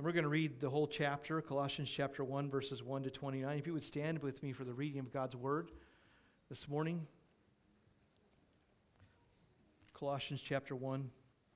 we're going to read the whole chapter, Colossians chapter 1, verses 1 to 29. If you would stand with me for the reading of God's Word this morning. Colossians chapter 1.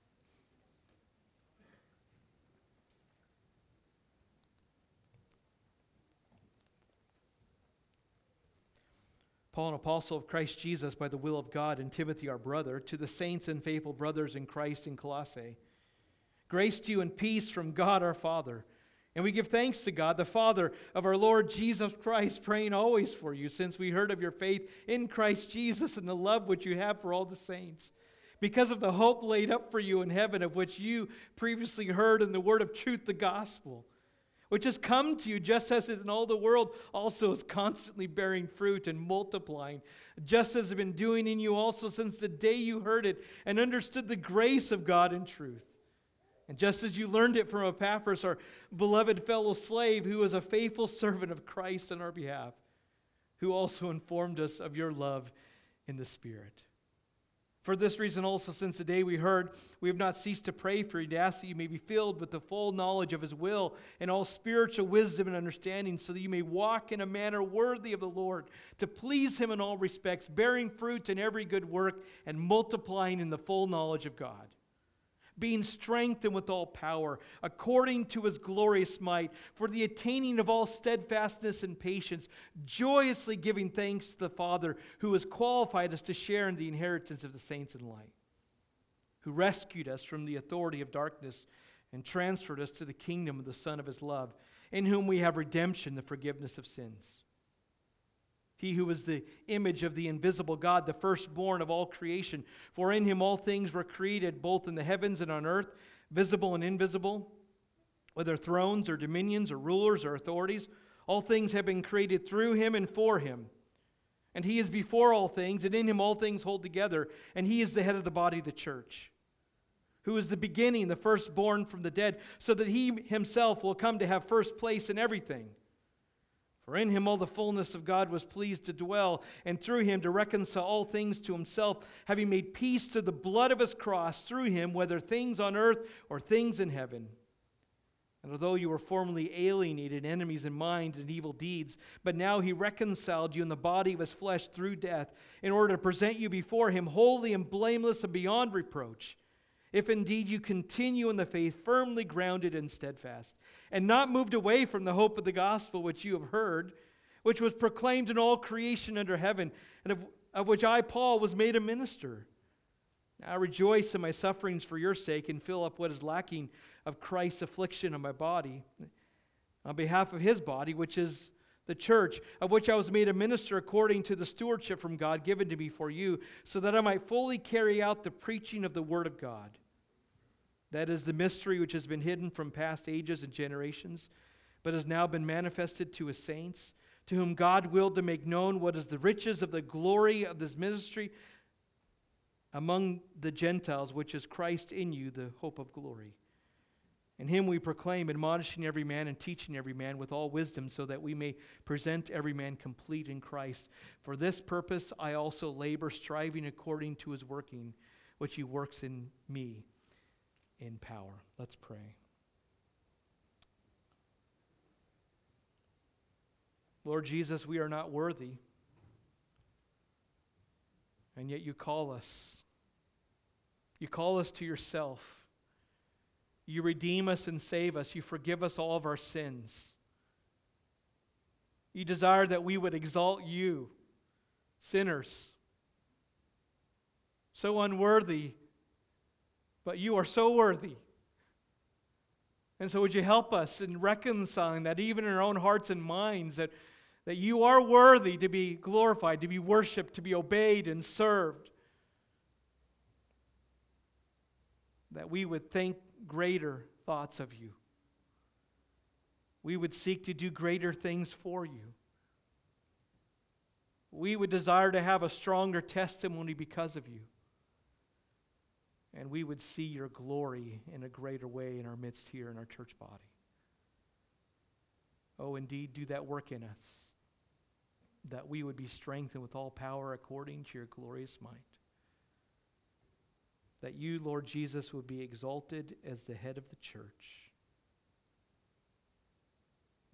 Paul, an apostle of Christ Jesus by the will of God, and Timothy our brother, to the saints and faithful brothers in Christ in Colossae. Grace to you and peace from God our Father. And we give thanks to God, the Father of our Lord Jesus Christ, praying always for you, since we heard of your faith in Christ Jesus and the love which you have for all the saints, because of the hope laid up for you in heaven, of which you previously heard in the word of truth, the gospel, which has come to you just as in all the world also is constantly bearing fruit and multiplying, just as has been doing in you also since the day you heard it and understood the grace of God in truth. And just as you learned it from Epaphras, our beloved fellow slave, who is a faithful servant of Christ on our behalf, who also informed us of your love in the Spirit. For this reason also, since the day we heard, we have not ceased to pray for you, to ask that you may be filled with the full knowledge of His will and all spiritual wisdom and understanding, so that you may walk in a manner worthy of the Lord, to please Him in all respects, bearing fruit in every good work and multiplying in the full knowledge of God, being strengthened with all power, according to His glorious might, for the attaining of all steadfastness and patience, joyously giving thanks to the Father, who has qualified us to share in the inheritance of the saints in light, who rescued us from the authority of darkness and transferred us to the kingdom of the Son of His love, in whom we have redemption, the forgiveness of sins. He who is the image of the invisible God, the firstborn of all creation. For in Him all things were created, both in the heavens and on earth, visible and invisible, whether thrones or dominions or rulers or authorities. All things have been created through Him and for Him. And He is before all things, and in Him all things hold together. And He is the head of the body, the church, who is the beginning, the firstborn from the dead, so that He Himself will come to have first place in everything. For in Him all the fullness of God was pleased to dwell, and through Him to reconcile all things to Himself, having made peace through the blood of His cross, through Him, whether things on earth or things in heaven. And although you were formerly alienated, enemies in mind and evil deeds, but now He reconciled you in the body of His flesh through death, in order to present you before Him holy and blameless and beyond reproach, if indeed you continue in the faith, firmly grounded and steadfast, and not moved away from the hope of the gospel which you have heard, which was proclaimed in all creation under heaven, and of which I, Paul, was made a minister. Now I rejoice in my sufferings for your sake, and fill up what is lacking of Christ's affliction on my body, on behalf of His body, which is the church, of which I was made a minister according to the stewardship from God given to me for you, so that I might fully carry out the preaching of the Word of God. That is the mystery which has been hidden from past ages and generations, but has now been manifested to His saints, to whom God willed to make known what is the riches of the glory of this ministry among the Gentiles, which is Christ in you, the hope of glory. In Him we proclaim, admonishing every man and teaching every man with all wisdom, so that we may present every man complete in Christ. For this purpose I also labor, striving according to His working, which He works in me in power. Let's pray. Lord Jesus, we are not worthy, and yet you call us. You call us to yourself. You redeem us and save us. You forgive us all of our sins. You desire that we would exalt you, sinners, so unworthy, but you are so worthy. And so would you help us in reconciling that, even in our own hearts and minds, that you are worthy to be glorified, to be worshiped, to be obeyed and served. That we would think greater thoughts of you. We would seek to do greater things for you. We would desire to have a stronger testimony because of you. And we would see your glory in a greater way in our midst here in our church body. Oh, indeed, do that work in us, that we would be strengthened with all power according to your glorious might. That you, Lord Jesus, would be exalted as the head of the church.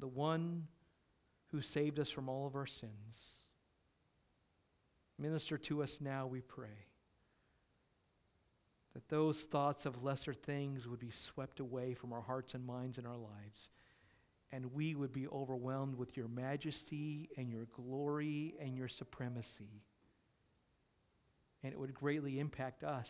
the one who saved us from all of our sins. Minister to us now, we pray, that those thoughts of lesser things would be swept away from our hearts and minds and our lives, and we would be overwhelmed with your majesty and your glory and your supremacy. And it would greatly impact us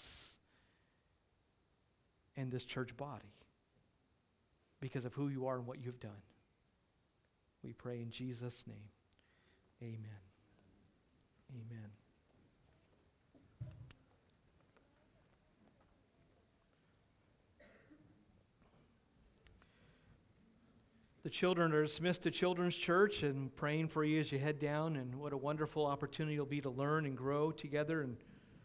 and this church body because of who you are and what you've done. We pray in Jesus' name. Amen. Amen. The children are dismissed to Children's Church, and praying for you as you head down, and what a wonderful opportunity it'll be to learn and grow together and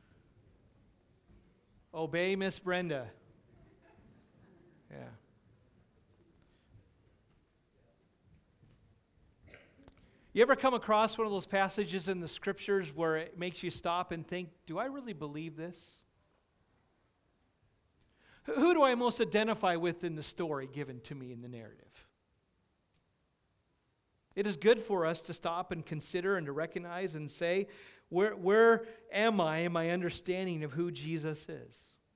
obey Miss Brenda. Yeah. You ever come across one of those passages in the Scriptures where it makes you stop and think, do I really believe this? Who do I most identify with in the story given to me in the narrative? It is good for us to stop and consider and to recognize and say, where am I in my understanding of who Jesus is?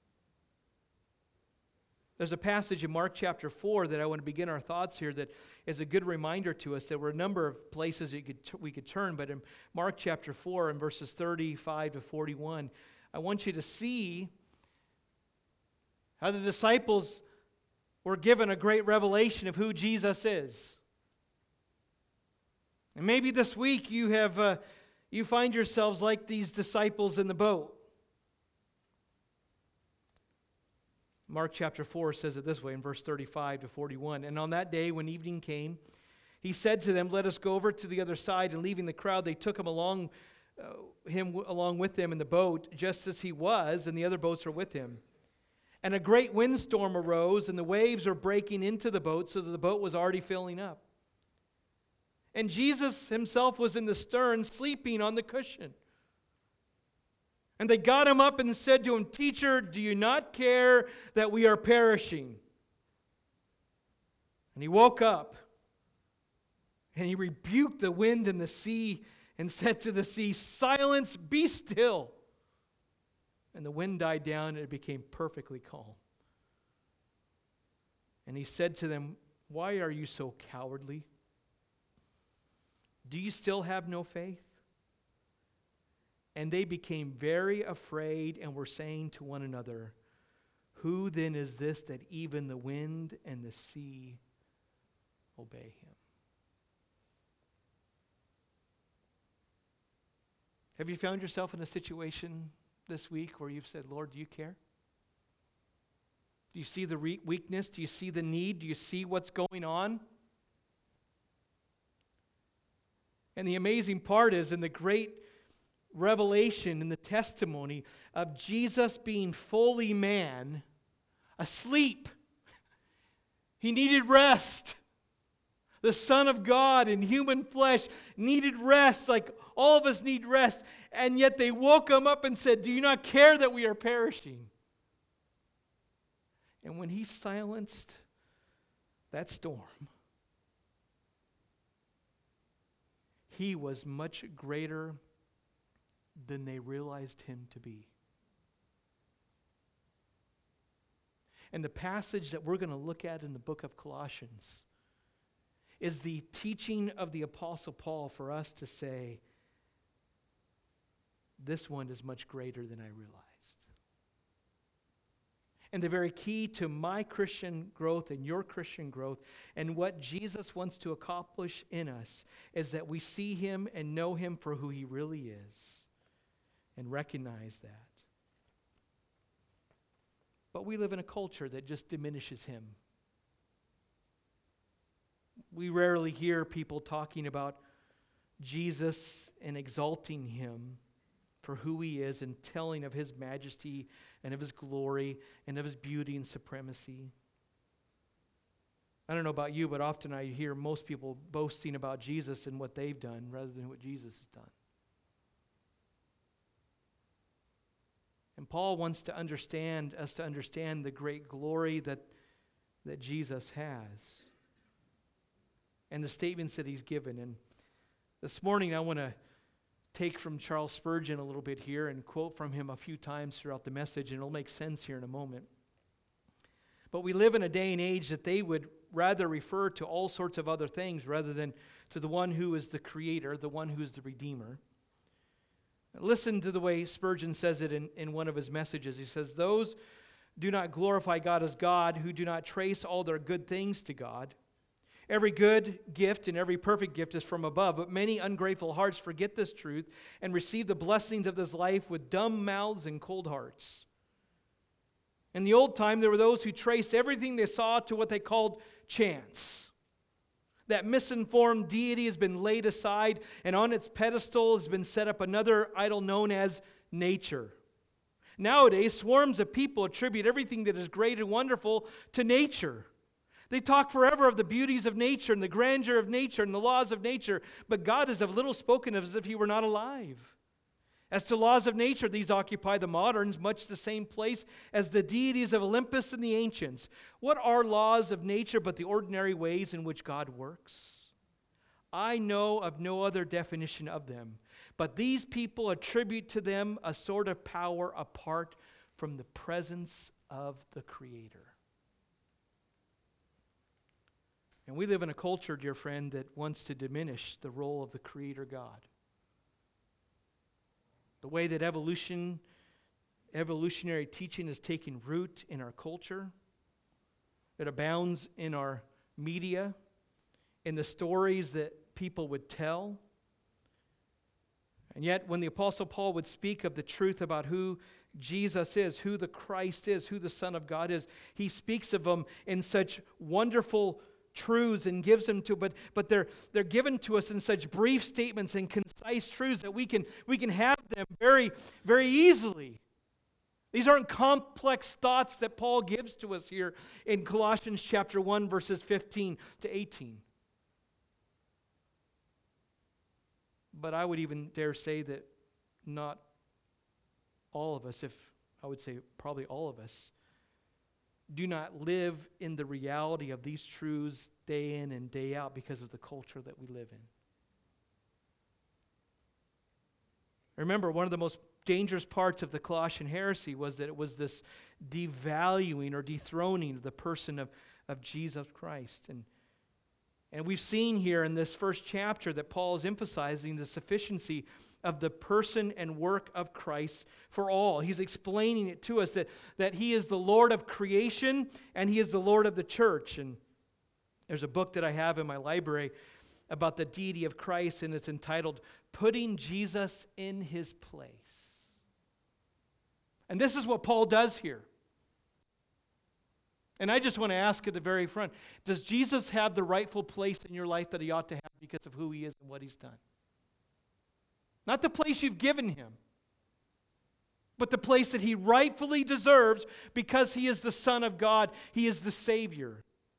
There's a passage in Mark chapter 4 that I want to begin our thoughts here that is a good reminder to us. There were a number of places we could turn, but in Mark chapter 4 and verses 35 to 41, I want you to see how the disciples were given a great revelation of who Jesus is. And maybe this week you find yourselves like these disciples in the boat. Mark chapter 4 says it this way in verse 35 to 41. And on that day when evening came, he said to them, "Let us go over to the other side." And leaving the crowd, they took him along with them in the boat, just as he was, and the other boats were with him. And a great windstorm arose, and the waves were breaking into the boat, so that the boat was already filling up. And Jesus himself was in the stern, sleeping on the cushion. And they got him up and said to him, "Teacher, do you not care that we are perishing?" And he woke up, and he rebuked the wind and the sea, and said to the sea, "Silence, be still." And the wind died down, and it became perfectly calm. And he said to them, "Why are you so cowardly? Do you still have no faith?" And they became very afraid and were saying to one another, "Who then is this that even the wind and the sea obey him?" Have you found yourself in a situation this week where you've said, "Lord, do you care? Do you see the weakness? Do you see the need? Do you see what's going on?" And the amazing part is in the great revelation in the testimony of Jesus being fully man, asleep. He needed rest. The Son of God in human flesh needed rest, like all of us need rest. And yet they woke him up and said, "Do you not care that we are perishing?" And when he silenced that storm, he was much greater than they realized him to be. And the passage that we're going to look at in the book of Colossians is the teaching of the Apostle Paul for us to say, this one is much greater than I realized. And the very key to my Christian growth and your Christian growth and what Jesus wants to accomplish in us is that we see him and know him for who he really is and recognize that. But we live in a culture that just diminishes him. We rarely hear people talking about Jesus and exalting him for who he is and telling of his majesty and of his glory and of his beauty and supremacy. I don't know about you, but often I hear most people boasting about Jesus and what they've done rather than what Jesus has done. And Paul wants us to understand the great glory that Jesus has. and the statements that he's given. And this morning I want to take from Charles Spurgeon a little bit here and quote from him a few times throughout the message, and it'll make sense here in a moment. But we live in a day and age that they would rather refer to all sorts of other things rather than to the one who is the Creator, the one who is the Redeemer. Listen to the way Spurgeon says it in one of his messages. He says, "Those do not glorify God as God who do not trace all their good things to God. Every good gift and every perfect gift is from above, but many ungrateful hearts forget this truth and receive the blessings of this life with dumb mouths and cold hearts. In the old time, there were those who traced everything they saw to what they called chance. That misinformed deity has been laid aside, and on its pedestal has been set up another idol known as nature. Nowadays, swarms of people attribute everything that is great and wonderful to nature. They talk forever of the beauties of nature and the grandeur of nature and the laws of nature, but God is of little spoken of as if He were not alive. As to laws of nature, these occupy the moderns much the same place as the deities of Olympus and the ancients. What are laws of nature but the ordinary ways in which God works? I know of no other definition of them, but these people attribute to them a sort of power apart from the presence of the Creator." And we live in a culture, dear friend, that wants to diminish the role of the Creator God. The way that evolutionary teaching is taking root in our culture, it abounds in our media, in the stories that people would tell. And yet, when the Apostle Paul would speak of the truth about who Jesus is, who the Christ is, who the Son of God is, he speaks of them in such wonderful truths and gives them to, but they're given to us in such brief statements and concise truths that we can have them very, very easily. These aren't complex thoughts that Paul gives to us here in Colossians chapter 1, verses 15 to 18. But I would even dare say that not all of us, if I would say probably all of us, do not live in the reality of these truths day in and day out because of the culture that we live in. Remember, one of the most dangerous parts of the Colossian heresy was that it was this devaluing or dethroning of the person of Jesus Christ. And we've seen here in this first chapter that Paul is emphasizing the sufficiency of the person and work of Christ for all. He's explaining it to us that He is the Lord of creation and He is the Lord of the church. And there's a book that I have in my library about the deity of Christ, and it's entitled "Putting Jesus in His Place." And this is what Paul does here. And I just want to ask at the very front, does Jesus have the rightful place in your life that He ought to have because of who He is and what He's done? Not the place you've given Him, but the place that He rightfully deserves because He is the Son of God. He is the Savior.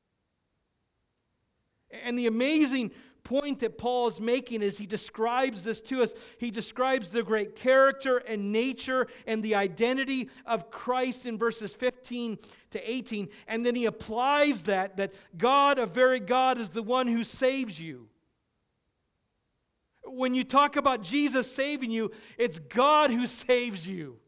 And the amazing point that Paul is making as he describes this to us, he describes the great character and nature and the identity of Christ in verses 15 to 18, and then he applies that God, a very God, is the one who saves you. When you talk about Jesus saving you, it's God who saves you.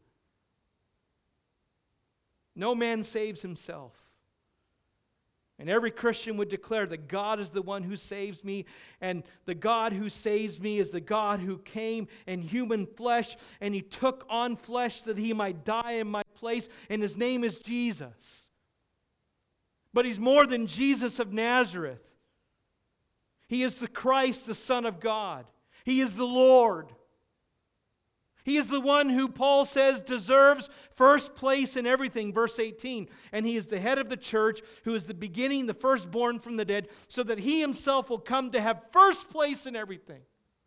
No man saves himself. And every Christian would declare that God is the one who saves me, and the God who saves me is the God who came in human flesh, and He took on flesh that He might die in my place, and His name is Jesus. But He's more than Jesus of Nazareth. He is the Christ, the Son of God. He is the Lord. He is the one who Paul says deserves first place in everything, verse 18. And He is the head of the church, who is the beginning, the firstborn from the dead, so that He Himself will come to have first place in everything.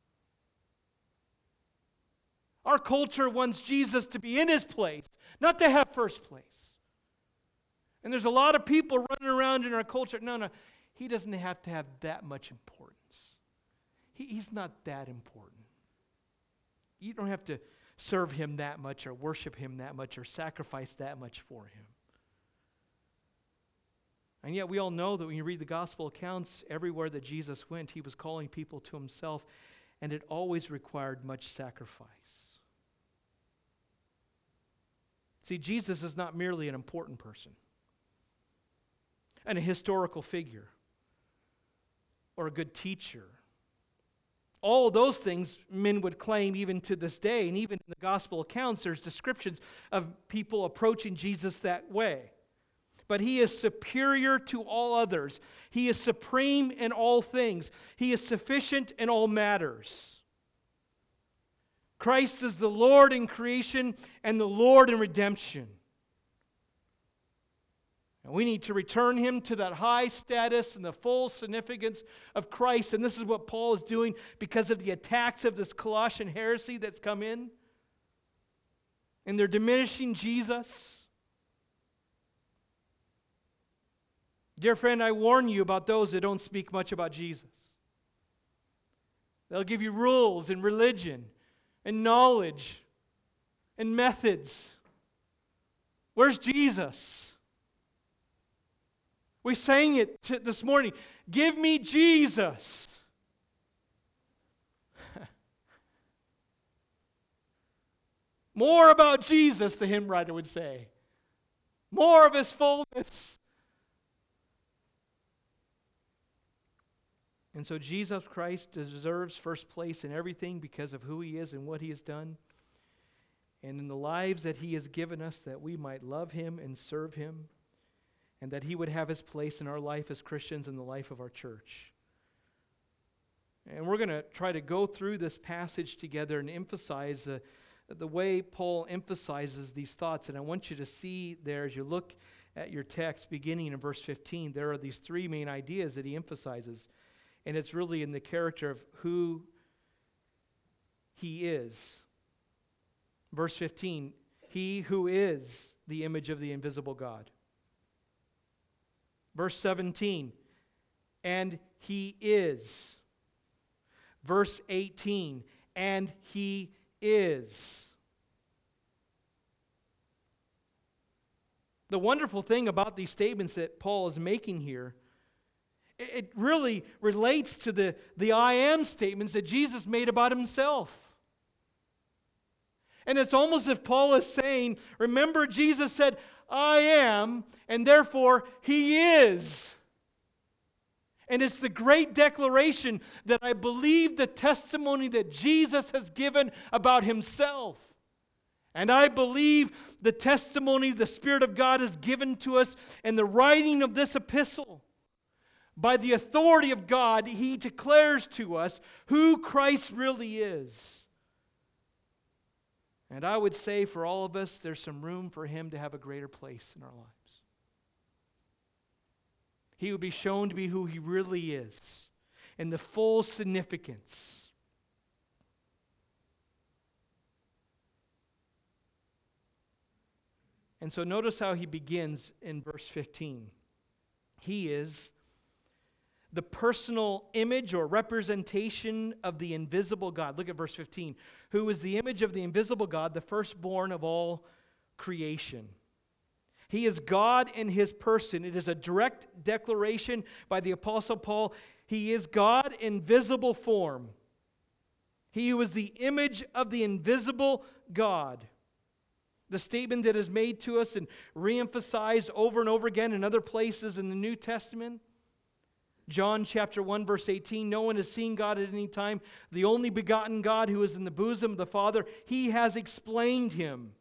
Our culture wants Jesus to be in His place, not to have first place. And there's a lot of people running around in our culture. No, He doesn't have to have that much importance. He's not that important. You don't have to serve Him that much or worship Him that much or sacrifice that much for Him. And yet we all know that when you read the gospel accounts, everywhere that Jesus went, he was calling people to himself, and it always required much sacrifice. See, Jesus is not merely an important person and a historical figure or a good teacher. All of those things men would claim even to this day, and even in the gospel accounts, there's descriptions of people approaching Jesus that way. But he is superior to all others. He is supreme in all things. He is sufficient in all matters. Christ is the Lord in creation and the Lord in redemption. And we need to return him to that high status and the full significance of Christ. And this is what Paul is doing because of the attacks of this Colossian heresy that's come in. And they're diminishing Jesus. Dear friend, I warn you about those that don't speak much about Jesus. They'll give you rules and religion and knowledge and methods. Where's Jesus? We sang it this morning. Give me Jesus. More about Jesus, the hymn writer would say. More of his fullness. And so Jesus Christ deserves first place in everything because of who he is and what he has done. And in the lives that he has given us, that we might love him and serve him. And that he would have his place in our life as Christians and the life of our church. And we're going to try to go through this passage together and emphasize the way Paul emphasizes these thoughts. And I want you to see there as you look at your text beginning in verse 15, there are these three main ideas that he emphasizes. And it's really in the character of who he is. Verse 15, he who is the image of the invisible God. Verse 17, and he is. Verse 18, and he is. The wonderful thing about these statements that Paul is making here, it really relates to the I am statements that Jesus made about himself. And it's almost as if Paul is saying, remember Jesus said, I am, and therefore he is. And it's the great declaration that I believe the testimony that Jesus has given about himself. And I believe the testimony the Spirit of God has given to us in the writing of this epistle. By the authority of God, he declares to us who Christ really is. And I would say for all of us, there's some room for him to have a greater place in our lives. He would be shown to be who he really is in the full significance. And so notice how he begins in verse 15. He is the personal image or representation of the invisible God. Look at verse 15. Who is the image of the invisible God, the firstborn of all creation. He is God in his person. It is a direct declaration by the Apostle Paul. He is God in visible form. He was the image of the invisible God. The statement that is made to us and reemphasized over and over again in other places in the New Testament. John chapter 1 verse 18, no one has seen God at any time. The only begotten God who is in the bosom of the Father, he has explained him.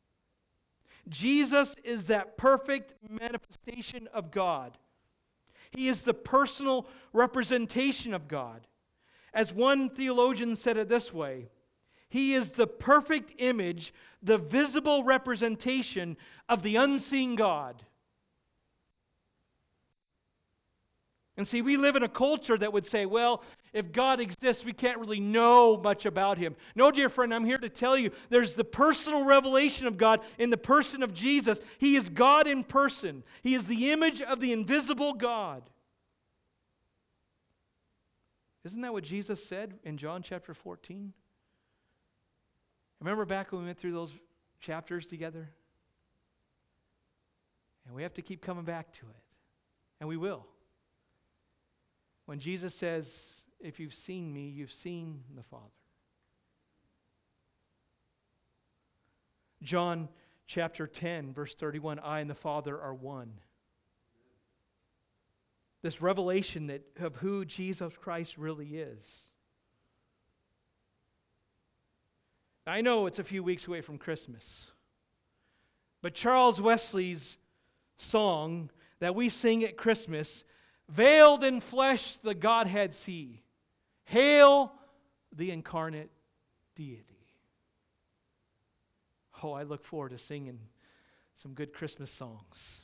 Jesus is that perfect manifestation of God. He is the personal representation of God. As one theologian said it this way, he is the perfect image, the visible representation of the unseen God. And see, we live in a culture that would say, well, if God exists, we can't really know much about him. No, dear friend, I'm here to tell you, there's the personal revelation of God in the person of Jesus. He is God in person. He is the image of the invisible God. Isn't that what Jesus said in John chapter 14? Remember back when we went through those chapters together? And we have to keep coming back to it. And we will. When Jesus says, if you've seen me, you've seen the Father. John chapter 10, verse 31, I and the Father are one. This revelation of who Jesus Christ really is. I know it's a few weeks away from Christmas, but Charles Wesley's song that we sing at Christmas, veiled in flesh the Godhead see, hail the incarnate deity. Oh, I look forward to singing some good Christmas songs.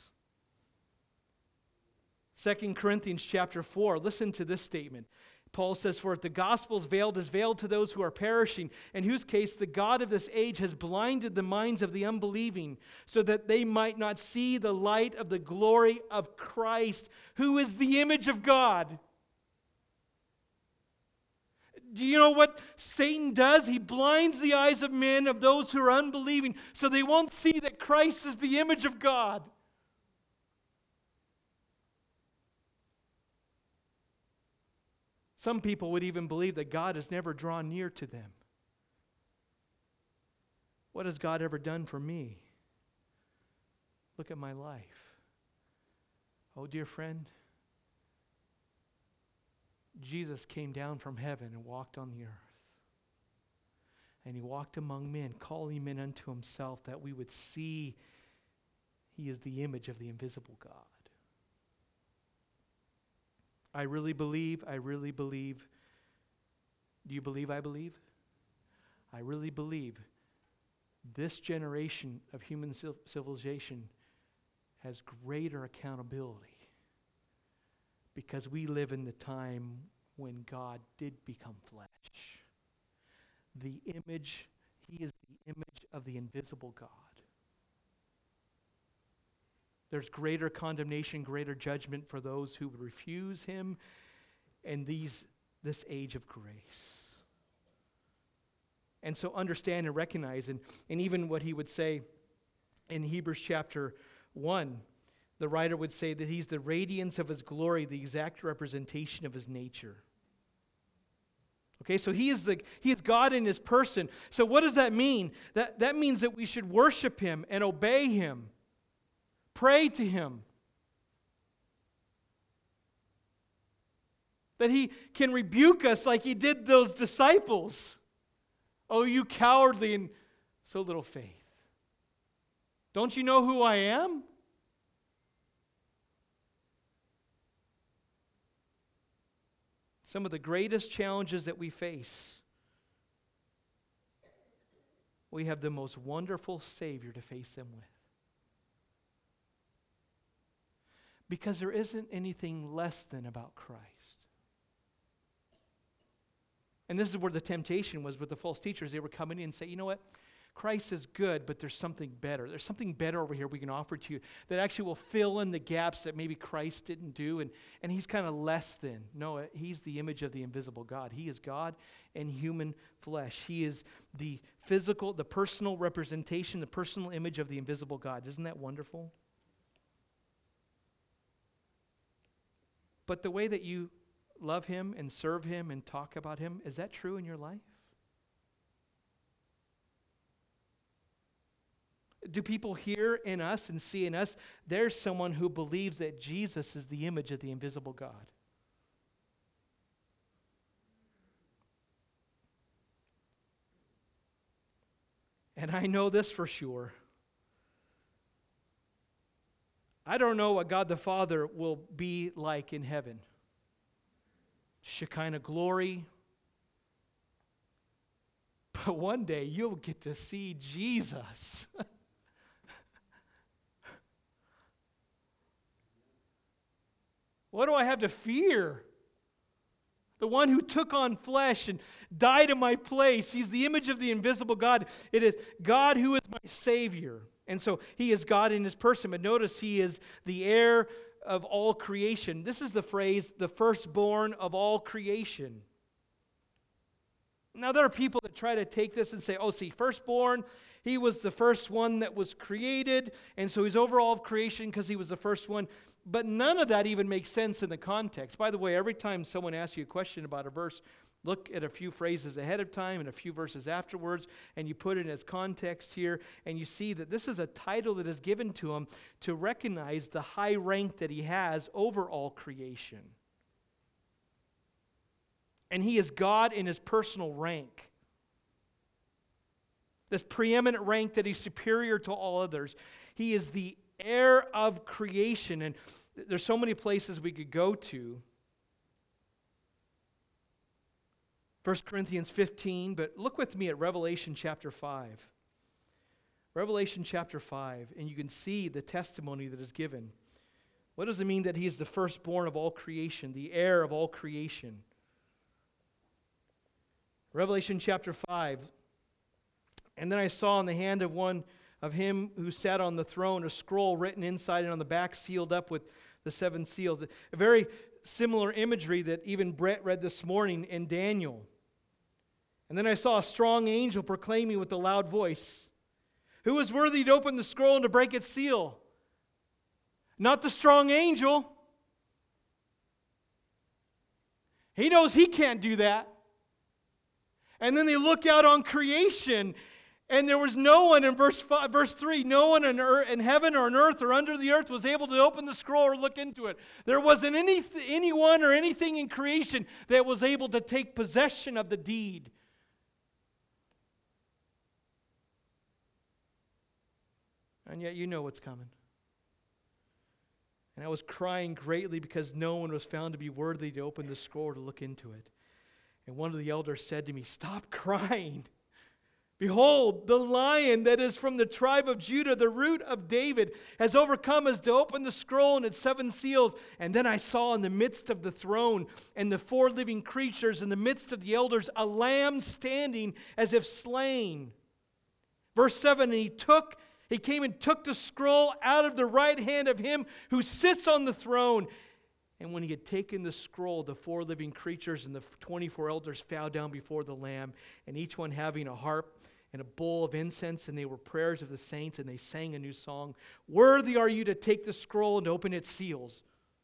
2 Corinthians chapter 4, listen to this statement. Paul says, for if the gospel is veiled to those who are perishing, in whose case the God of this age has blinded the minds of the unbelieving, so that they might not see the light of the glory of Christ, who is the image of God. Do you know what Satan does? He blinds the eyes of men, of those who are unbelieving, so they won't see that Christ is the image of God. Some people would even believe that God has never drawn near to them. What has God ever done for me? Look at my life. Oh, dear friend, Jesus came down from heaven and walked on the earth. And He walked among men, calling men unto Himself, that we would see He is the image of the invisible God. I really believe. Do you believe I believe? I really believe this generation of human civilization has greater accountability because we live in the time when God did become flesh. The image, He is the image of the invisible God. There's greater condemnation, greater judgment for those who refuse Him in this age of grace. And so understand and recognize, and even what he would say in Hebrews chapter 1, the writer would say that He's the radiance of His glory, the exact representation of His nature. Okay, so He is God in His person. So what does that mean? That means that we should worship Him and obey Him. Pray to Him. That He can rebuke us like He did those disciples. Oh, you cowardly and so little faith. Don't you know who I am? Some of the greatest challenges that we face, we have the most wonderful Savior to face them with. Because there isn't anything less than about Christ. And this is where the temptation was with the false teachers. They were coming in and say, you know what? Christ is good, but there's something better. There's something better over here we can offer to you that actually will fill in the gaps that maybe Christ didn't do. And He's kind of less than. No, He's the image of the invisible God. He is God in human flesh. He is the physical, the personal representation, the personal image of the invisible God. Isn't that wonderful? But the way that you love Him and serve Him and talk about Him, is that true in your life? Do people hear in us and see in us, there's someone who believes that Jesus is the image of the invisible God? And I know this for sure. I don't know what God the Father will be like in heaven. Shekinah glory. But one day you'll get to see Jesus. What do I have to fear? The one who took on flesh and died in my place. He's the image of the invisible God. It is God who is my Savior. And so He is God in His person. But notice He is the heir of all creation. This is the phrase, the firstborn of all creation. Now there are people that try to take this and say, oh, see, firstborn, He was the first one that was created, and so He's over all of creation because He was the first one. But none of that even makes sense in the context. By the way, every time someone asks you a question about a verse, look at a few phrases ahead of time and a few verses afterwards, and you put it as context here, and you see that this is a title that is given to him to recognize the high rank that he has over all creation. And he is God in his personal rank. This preeminent rank that he's superior to all others. He is the heir of creation. And there's so many places we could go to. 1 Corinthians 15, but look with me at Revelation chapter 5. Revelation chapter 5, and you can see the testimony that is given. What does it mean that he is the firstborn of all creation, the heir of all creation? Revelation chapter 5. And then I saw in the hand of one of him who sat on the throne a scroll written inside and on the back, sealed up with the 7 seals. A very similar imagery that even Brett read this morning in Daniel. And then I saw a strong angel proclaiming with a loud voice, "Who is worthy to open the scroll and to break its seal?" Not the strong angel. He knows he can't do that. And then they look out on creation, and there was no one, in verse 3, no one in heaven or on earth or under the earth was able to open the scroll or look into it. There wasn't anyone or anything in creation that was able to take possession of the deed. And yet you know what's coming. And I was crying greatly because no one was found to be worthy to open the scroll or to look into it. And one of the elders said to me, "Stop crying. Behold, the Lion that is from the tribe of Judah, the root of David, has overcome us to open the scroll and its 7 seals." And then I saw in the midst of the throne and the 4 living creatures, in the midst of the elders, a lamb standing as if slain. Verse 7, He came and took the scroll out of the right hand of him who sits on the throne. And when he had taken the scroll, the 4 living creatures and the 24 elders fell down before the Lamb, and each one having a harp and a bowl of incense, and they were prayers of the saints, and they sang a new song. "Worthy are you to take the scroll and open its seals."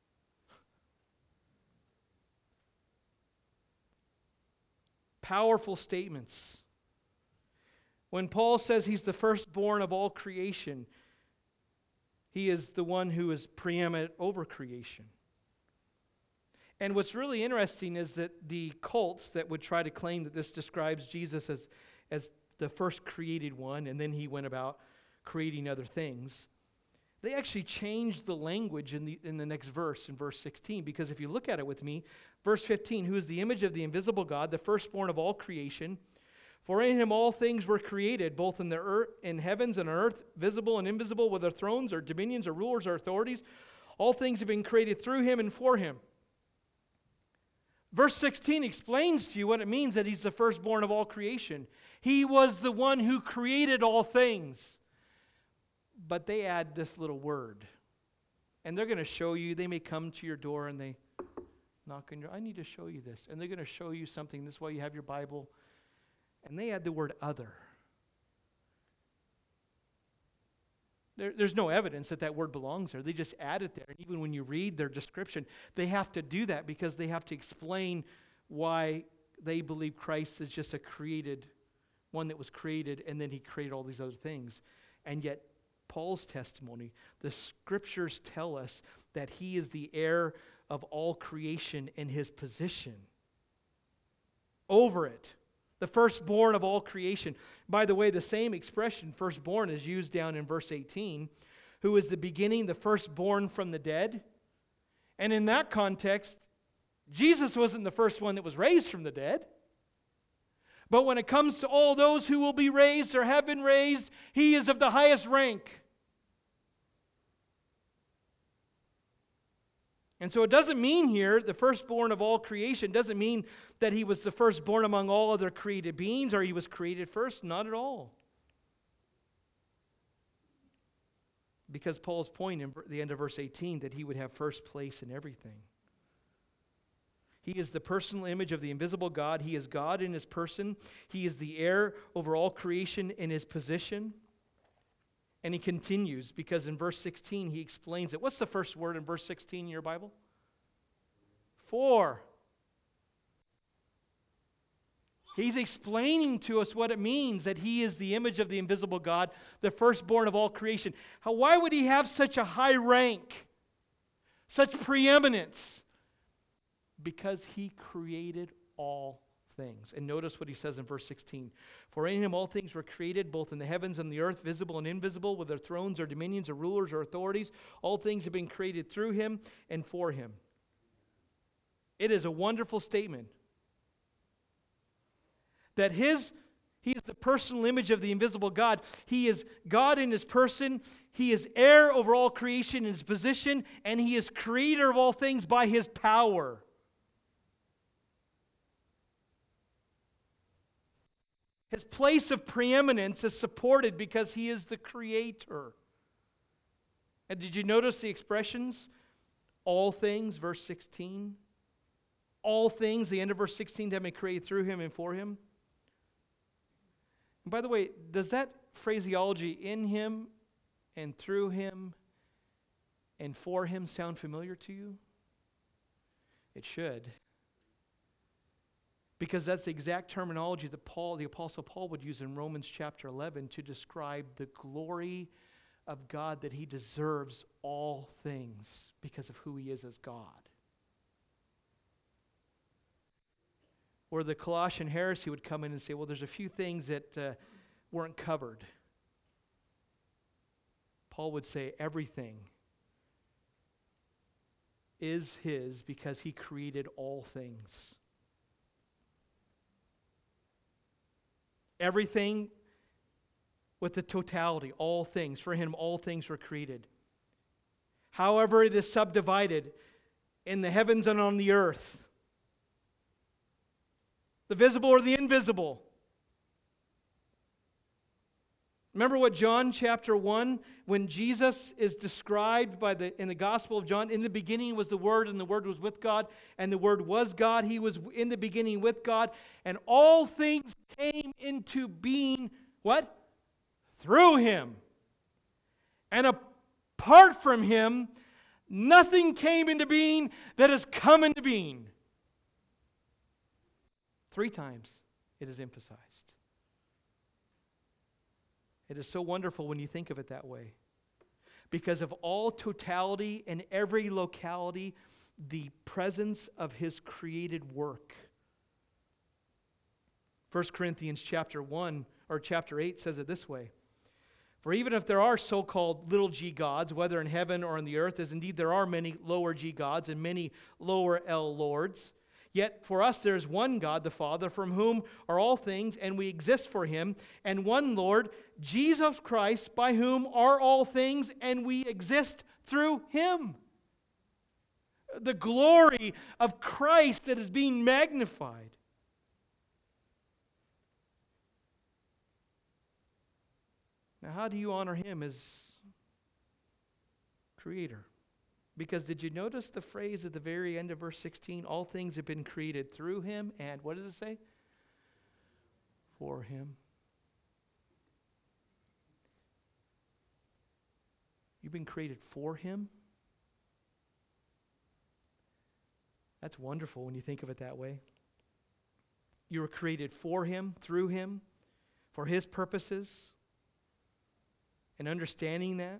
Powerful statements. When Paul says he's the firstborn of all creation, he is the one who is preeminent over creation. And what's really interesting is that the cults that would try to claim that this describes Jesus as the first created one, and then he went about creating other things, they actually changed the language in the next verse, in verse 16. Because if you look at it with me, verse 15, "Who is the image of the invisible God, the firstborn of all creation? For in him all things were created, both in the earth, in heavens and on earth, visible and invisible, whether thrones or dominions or rulers or authorities. All things have been created through him and for him." Verse 16 explains to you what it means that he's the firstborn of all creation. He was the one who created all things. But they add this little word. And they're going to show you, they may come to your door and they knock on your, "I need to show you this." And they're going to show you something. This is why you have your Bible. And they add the word "other." There's no evidence that that word belongs there. They just add it there. And even when you read their description, they have to do that because they have to explain why they believe Christ is just a created, one that was created, and then he created all these other things. And yet, Paul's testimony, the Scriptures tell us that he is the heir of all creation in his position over it. The firstborn of all creation. By the way, the same expression, firstborn, is used down in verse 18. Who is the beginning, the firstborn from the dead? And in that context, Jesus wasn't the first one that was raised from the dead. But when it comes to all those who will be raised or have been raised, he is of the highest rank. And so it doesn't mean here, the firstborn of all creation, doesn't mean that he was the firstborn among all other created beings or he was created first. Not at all. Because Paul's point in the end of verse 18, that he would have first place in everything. He is the personal image of the invisible God. He is God in his person. He is the heir over all creation in his position. And he continues, because in verse 16 he explains it. What's the first word in verse 16 in your Bible? For. He's explaining to us what it means that he is the image of the invisible God, the firstborn of all creation. Why would he have such a high rank, such preeminence? Because he created all things. And notice what he says in verse 16. For in him all things were created, both in the heavens and the earth, visible and invisible, whether thrones or dominions or rulers or authorities. All things have been created through him and for him. It is a wonderful statement. That he is the personal image of the invisible God. He is God in his person. He is heir over all creation in his position. And he is creator of all things by his power. His place of preeminence is supported because he is the creator. And did you notice the expressions? All things, verse 16. All things, the end of verse 16, have been created through him and for him. And by the way, does that phraseology, in him and through him and for him, sound familiar to you? It should. Because that's the exact terminology that the Apostle Paul would use in Romans chapter 11 to describe the glory of God, that he deserves all things because of who he is as God. Where the Colossian heresy would come in and say, well, there's a few things that weren't covered. Paul would say everything is his because he created all things. Everything with the totality, all things. For him, all things were created. However, it is subdivided in the heavens and on the earth. The visible or the invisible. Remember what John chapter 1, when Jesus is described in the Gospel of John, in the beginning was the Word, and the Word was with God, and the Word was God. He was in the beginning with God, and all things came into being, what? Through him. And apart from him, nothing came into being that has come into being. 3 times it is emphasized. It is so wonderful when you think of it that way. Because of all totality and every locality, the presence of his created work. 1 Corinthians chapter 1 or chapter 8 says it this way. For even if there are so-called little g gods, whether in heaven or in the earth, as indeed there are many lower g gods and many lower L lords, yet for us there is one God, the Father, from whom are all things, and we exist for him, and one Lord, Jesus Christ, by whom are all things, and we exist through him. The glory of Christ that is being magnified. Now, how do you honor him as creator? Because did you notice the phrase at the very end of verse 16? All things have been created through him, and what does it say? For him. You've been created for him? That's wonderful when you think of it that way. You were created for him, through him, for his purposes. And understanding that.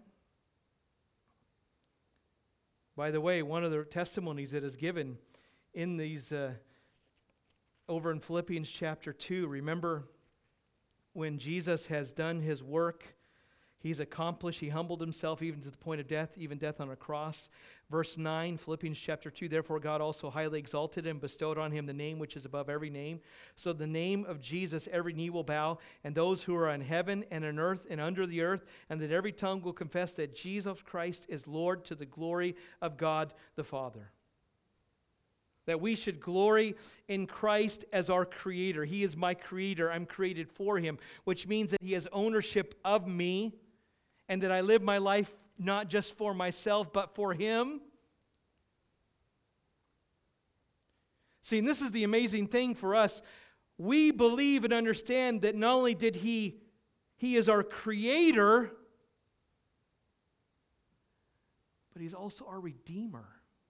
By the way, one of the testimonies that is given in these, over in Philippians chapter 2, remember when Jesus has done his work, he's accomplished, he humbled himself even to the point of death, even death on a cross. Verse 9, Philippians chapter 2, therefore God also highly exalted him, bestowed on him the name which is above every name. So the name of Jesus every knee will bow, and those who are in heaven and on earth and under the earth, and that every tongue will confess that Jesus Christ is Lord, to the glory of God the Father. That we should glory in Christ as our creator. He is my creator. I'm created for him, which means that he has ownership of me, and that I live my life not just for myself, but for him. See, and this is the amazing thing for us. We believe and understand that not only did he is our creator, but He's also our Redeemer.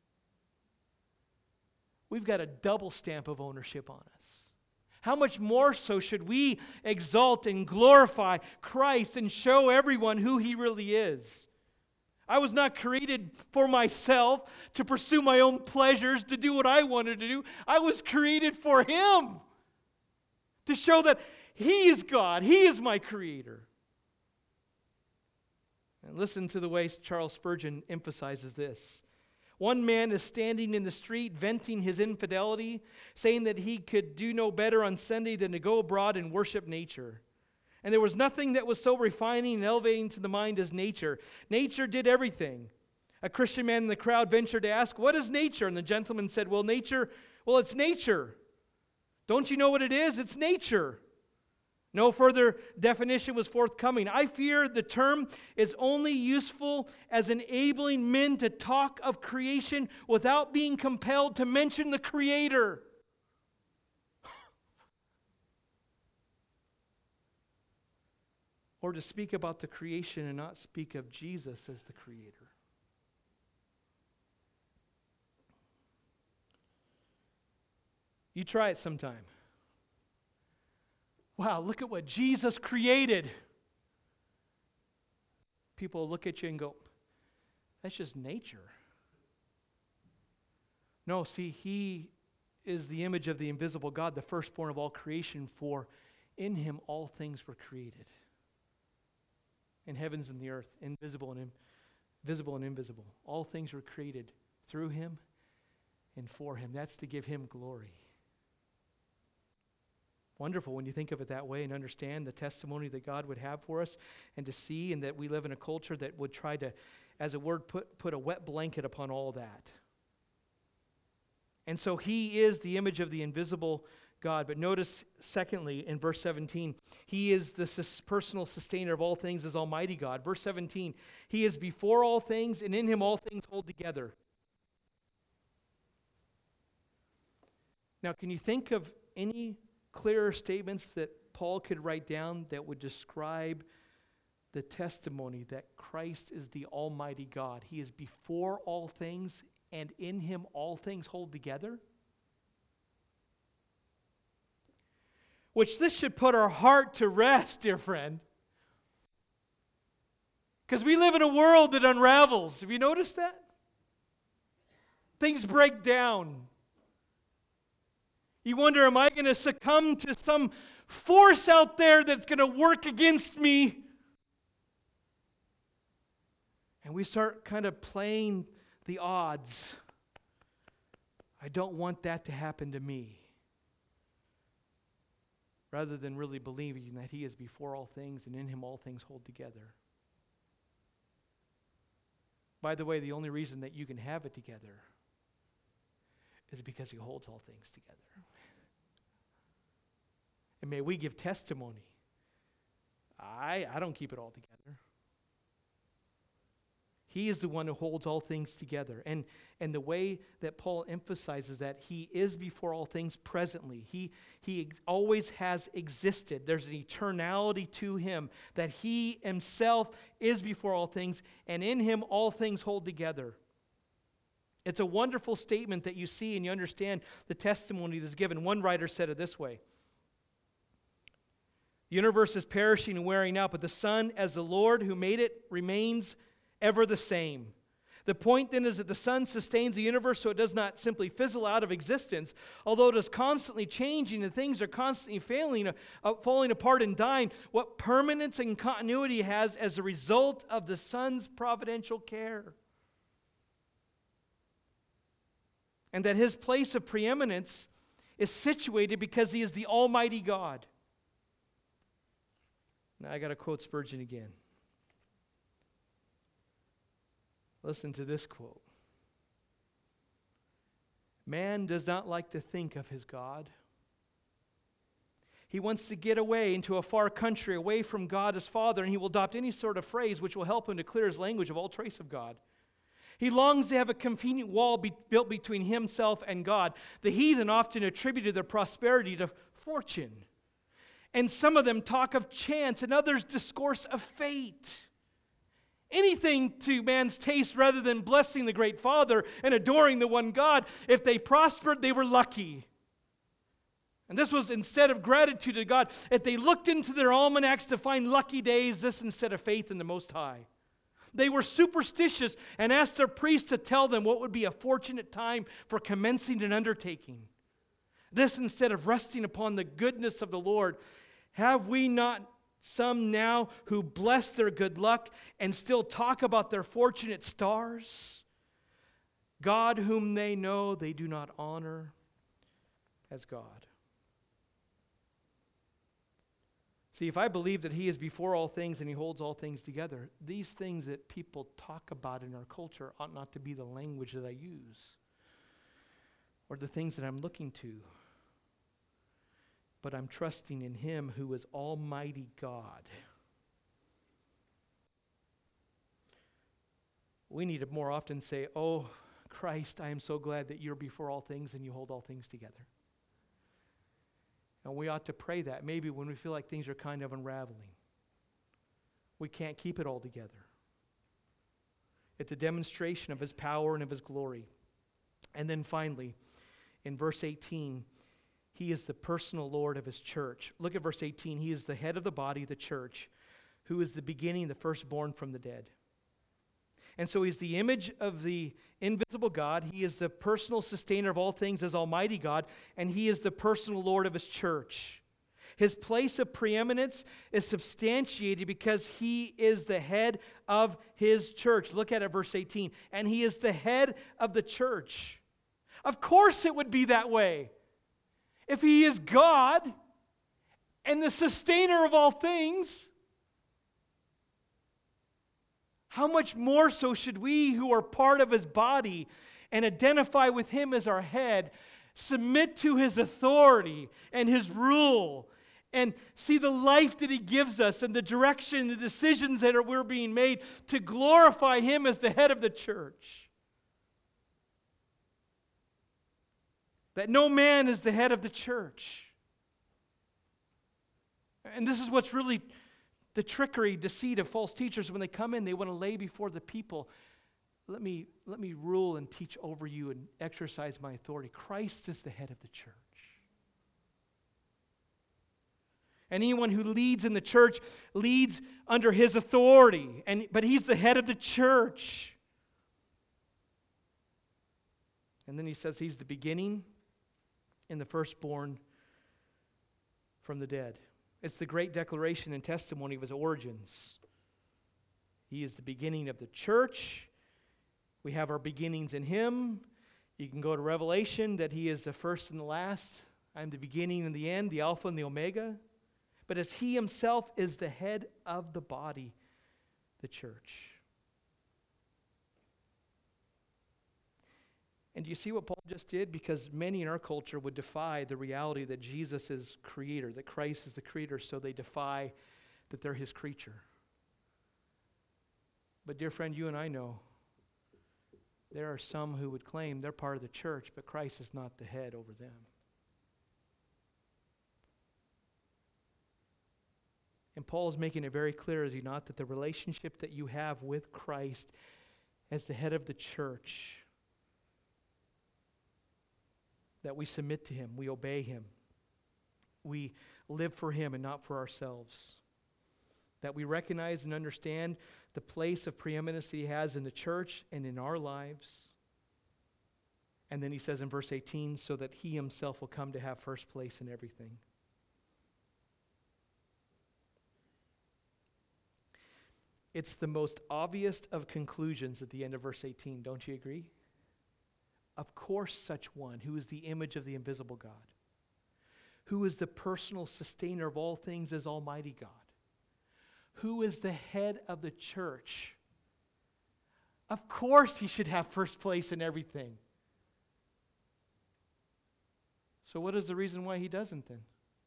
We've got a double stamp of ownership on us. How much more so should we exalt and glorify Christ and show everyone who He really is? I was not created for myself, to pursue my own pleasures, to do what I wanted to do. I was created for Him, to show that He is God. He is my Creator. And listen to the way Charles Spurgeon emphasizes this. One man is standing in the street venting his infidelity, saying that he could do no better on Sunday than to go abroad and worship nature. And there was nothing that was so refining and elevating to the mind as nature. Nature did everything. A Christian man in the crowd ventured to ask, "What is nature?" And the gentleman said, well, it's nature. Don't you know what it is? It's nature. No further definition was forthcoming. I fear the term is only useful as enabling men to talk of creation without being compelled to mention the Creator. Or to speak about the creation and not speak of Jesus as the Creator. You try it sometime. Wow, look at what Jesus created. People look at you and go, that's just nature. No, see, He is the image of the invisible God, the firstborn of all creation, for in Him all things were created. In heavens and the earth, visible and invisible. All things were created through Him and for Him. That's to give Him glory. Wonderful when you think of it that way and understand the testimony that God would have for us, and to see, and that we live in a culture that would try to, as a word, put a wet blanket upon all that. And so He is the image of the invisible God. But notice, secondly, in verse 17, He is the personal sustainer of all things as Almighty God. Verse 17, He is before all things, and in Him all things hold together. Now, can you think of any clearer statements that Paul could write down that would describe the testimony that Christ is the Almighty God? He is before all things, and in Him all things hold together? Which this should put our heart to rest, dear friend. Because we live in a world that unravels. Have you noticed that? Things break down. You wonder, am I going to succumb to some force out there that's going to work against me? And we start kind of playing the odds. I don't want that to happen to me. Rather than really believing that He is before all things, and in Him all things hold together. By the way, the only reason that you can have it together is because He holds all things together. And may we give testimony. I don't keep it all together. He is the one who holds all things together. And the way that Paul emphasizes that He is before all things presently. He always has existed. There's an eternality to Him, that He Himself is before all things, and in Him all things hold together. It's a wonderful statement that you see and you understand the testimony that's given. One writer said it this way: the universe is perishing and wearing out, but the Son, as the Lord who made it, remains ever the same. The point then is that the Son sustains the universe so it does not simply fizzle out of existence, although it is constantly changing and things are constantly falling apart and dying. What permanence and continuity it has as a result of the Son's providential care. And that His place of preeminence is situated because He is the Almighty God. Now I got to quote Spurgeon again. Listen to this quote. Man does not like to think of his God. He wants to get away into a far country, away from God as Father, and he will adopt any sort of phrase which will help him to clear his language of all trace of God. He longs to have a convenient wall built between himself and God. The heathen often attributed their prosperity to fortune. And some of them talk of chance, and others discourse of fate. anything to man's taste rather than blessing the great Father and adoring the one God. If they prospered, they were lucky. And this was instead of gratitude to God. If they looked into their almanacs to find lucky days, this instead of faith in the Most High. They were superstitious and asked their priests to tell them what would be a fortunate time for commencing an undertaking. This instead of resting upon the goodness of the Lord. Have we not some now who bless their good luck and still talk about their fortunate stars? God whom they know they do not honor as God. See, if I believe that He is before all things and He holds all things together, these things that people talk about in our culture ought not to be the language that I use or the things that I'm looking to. But I'm trusting in Him who is Almighty God. We need to more often say, "Oh, Christ, I am so glad that you're before all things and you hold all things together." And we ought to pray that maybe when we feel like things are kind of unraveling. We can't keep it all together. It's a demonstration of His power and of His glory. And then finally, in verse 18, He is the personal Lord of His church. Look at verse 18. He is the head of the body, the church, who is the beginning, the firstborn from the dead. And so He's the image of the invisible God. He is the personal sustainer of all things as Almighty God, and He is the personal Lord of His church. His place of preeminence is substantiated because He is the head of His church. Look at it, verse 18. And He is the head of the church. Of course it would be that way. If He is God and the sustainer of all things, how much more so should we who are part of His body and identify with Him as our head, submit to His authority and His rule, and see the life that He gives us and the direction, the decisions that we're being made to glorify Him as the head of the church. That no man is the head of the church. And this is what's really the trickery, deceit of false teachers. When they come in, they want to lay before the people, let me rule and teach over you and exercise my authority. Christ is the head of the church. Anyone who leads in the church leads under His authority, but He's the head of the church. And then He says He's the beginning and the firstborn from the dead. It's the great declaration and testimony of His origins. He is the beginning of the church. We have our beginnings in Him. You can go to Revelation that He is the first and the last. I'm the beginning and the end, the Alpha and the Omega. But as He Himself is the head of the body, the church. And do you see what Paul just did? Because many in our culture would defy the reality that Jesus is creator, that Christ is the creator, so they defy that they're His creature. But dear friend, you and I know there are some who would claim they're part of the church, but Christ is not the head over them. And Paul is making it very clear, is he not, that the relationship that you have with Christ as the head of the church, that we submit to Him, we obey Him, we live for Him and not for ourselves, that we recognize and understand the place of preeminence that He has in the church and in our lives. And then he says in verse 18, so that He Himself will come to have first place in everything. It's the most obvious of conclusions at the end of verse 18, don't you agree? Of course, such one who is the image of the invisible God, who is the personal sustainer of all things as Almighty God, who is the head of the church. Of course He should have first place in everything. So what is the reason why He doesn't then?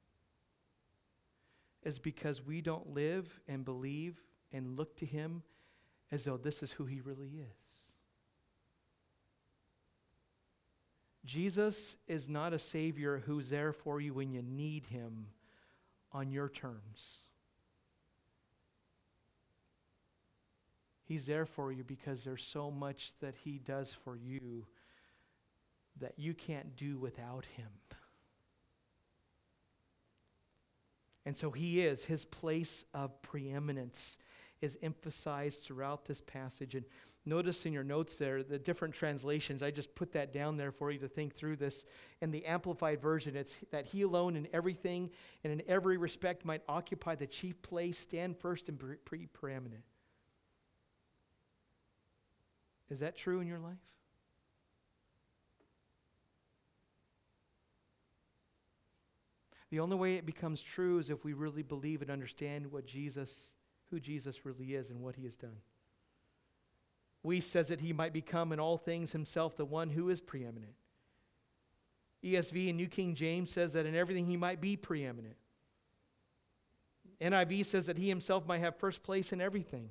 It's because we don't live and believe and look to Him as though this is who He really is. Jesus is not a Savior who's there for you when you need Him on your terms. He's there for you because there's so much that He does for you that you can't do without Him. And so He is. His place of preeminence is emphasized throughout this passage. And notice in your notes there, the different translations, I just put that down there for you to think through this. In the Amplified Version, it's that He alone in everything and in every respect might occupy the chief place, stand first and be preeminent. Is that true in your life? The only way it becomes true is if we really believe and understand who Jesus really is and what He has done. Weiss says that He might become in all things Himself the one who is preeminent. ESV and New King James says that in everything He might be preeminent. NIV says that He Himself might have first place in everything.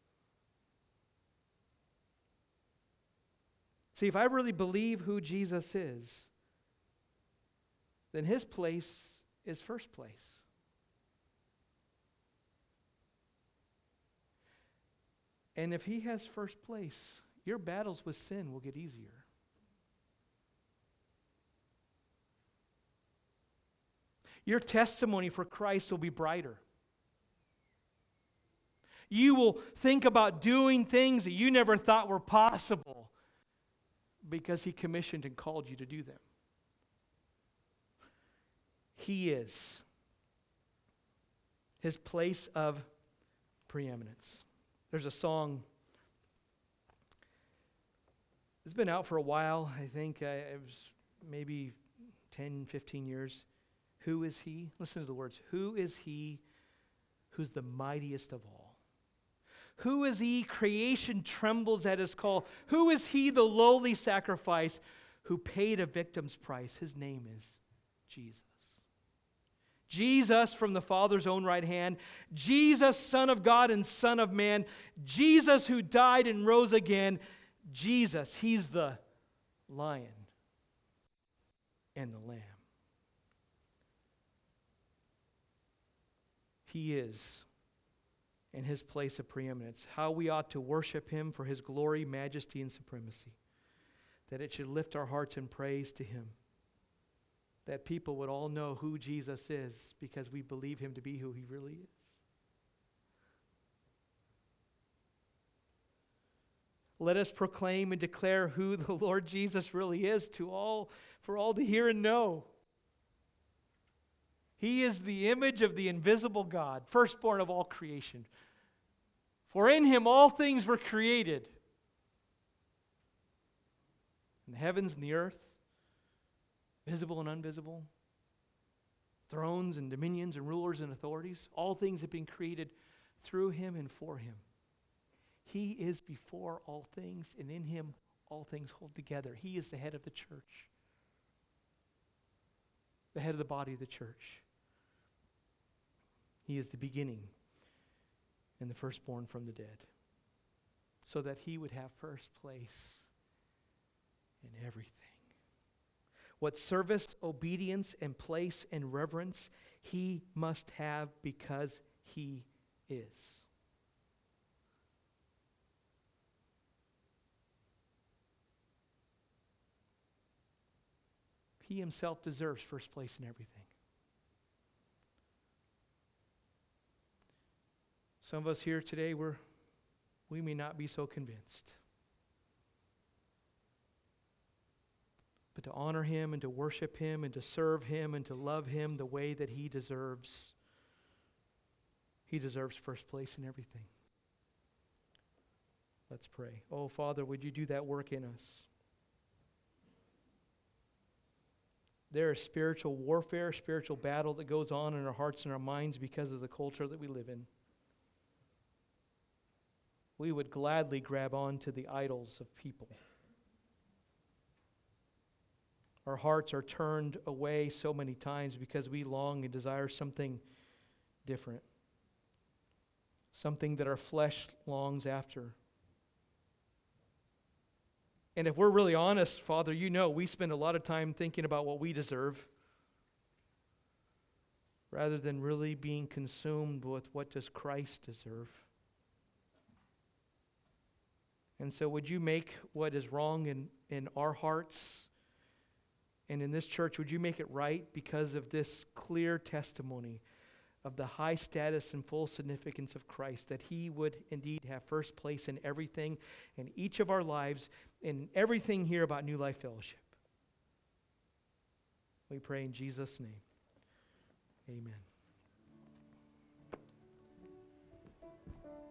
See, if I really believe who Jesus is, then His place is first place. And if He has first place, your battles with sin will get easier. Your testimony for Christ will be brighter. You will think about doing things that you never thought were possible because He commissioned and called you to do them. He is. His place of preeminence. There's a song. It's been out for a while. I think it was maybe 10, 15 years. Who is He? Listen to the words. Who is He who's the mightiest of all? Who is He? Creation trembles at His call. Who is He, the lowly sacrifice, who paid a victim's price? His name is Jesus. Jesus from the Father's own right hand. Jesus, Son of God and Son of Man. Jesus who died and rose again. Jesus, He's the Lion and the Lamb. He is in His place of preeminence. How we ought to worship Him for His glory, majesty, and supremacy. That it should lift our hearts in praise to Him. That people would all know who Jesus is because we believe Him to be who He really is. Let us proclaim and declare who the Lord Jesus really is for all to hear and know. He is the image of the invisible God, firstborn of all creation. For in Him all things were created, in the heavens and the earth, visible and invisible, thrones and dominions and rulers and authorities. All things have been created through Him and for Him. He is before all things, and in Him all things hold together. He is the head of the church, the head of the body of the church. He is the beginning and the firstborn from the dead, so that He would have first place in everything. What service, obedience, and place and reverence He must have because He is. He Himself deserves first place in everything. Some of us here today, we may not be so convinced. But to honor Him and to worship Him and to serve Him and to love Him the way that He deserves first place in everything. Let's pray. Oh, Father, would You do that work in us? There is spiritual warfare, spiritual battle that goes on in our hearts and our minds because of the culture that we live in. We would gladly grab on to the idols of people. Our hearts are turned away so many times because we long and desire something different. Something that our flesh longs after. And if we're really honest, Father, You know we spend a lot of time thinking about what we deserve rather than really being consumed with what does Christ deserve. And so would you make what is wrong in our hearts and in this church, would you make it right because of this clear testimony of the high status and full significance of Christ, that He would indeed have first place in everything, in each of our lives, in everything here about New Life Fellowship. We pray in Jesus' name. Amen.